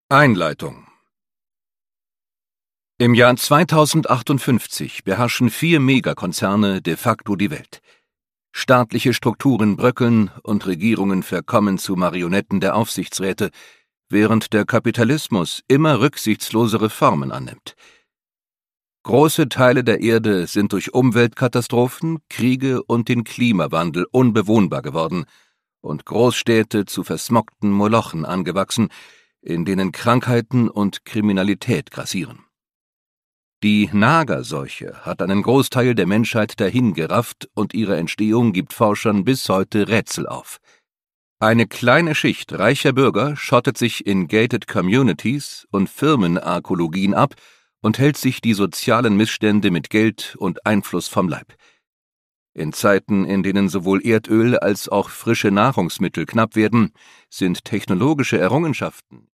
Einleitung. Im Jahr 2058 beherrschen 4 Megakonzerne de facto die Welt. Staatliche Strukturen bröckeln und Regierungen verkommen zu Marionetten der Aufsichtsräte, während der Kapitalismus immer rücksichtslosere Formen annimmt. Große Teile der Erde sind durch Umweltkatastrophen, Kriege und den Klimawandel unbewohnbar geworden und Großstädte zu versmogten Molochen angewachsen, in denen Krankheiten und Kriminalität grassieren. Die Nagerseuche hat einen Großteil der Menschheit dahingerafft und ihre Entstehung gibt Forschern bis heute Rätsel auf. Eine kleine Schicht reicher Bürger schottet sich in gated communities und Firmenarkologien ab und hält sich die sozialen Missstände mit Geld und Einfluss vom Leib. In Zeiten, in denen sowohl Erdöl als auch frische Nahrungsmittel knapp werden, sind technologische Errungenschaften